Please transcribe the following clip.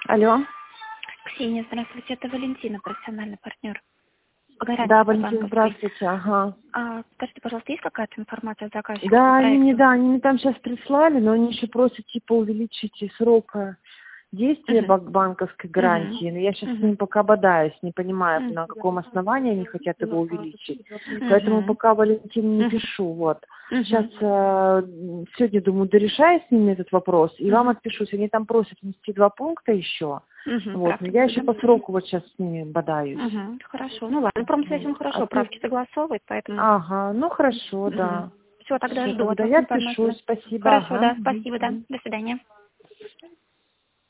Алло. Ксения, здравствуйте, это Валентина, профессиональный партнер. Да, Валентина, здравствуйте. Ага. Скажите, пожалуйста, есть какая-то информация от заказчика? Да, они мне там сейчас прислали, но они еще просят типа увеличить срок действия банковской гарантии. Но я сейчас с ним пока бодаюсь, не понимаю, на каком основании они хотят его увеличить. Поэтому пока Валентине не пишу. Вот. Сейчас сегодня, думаю, дорешаю с ними этот вопрос и вам отпишусь. Они там просят внести 2 пункта еще. Вот. Но я еще по сроку вот сейчас с ними бодаюсь. Хорошо. Ну ладно, промсвязь он хорошо правки согласовывает, поэтому... Ага, ну хорошо, да. Все, тогда жду. Тогда я отпишусь. Спасибо. Хорошо, да, спасибо, да. До свидания.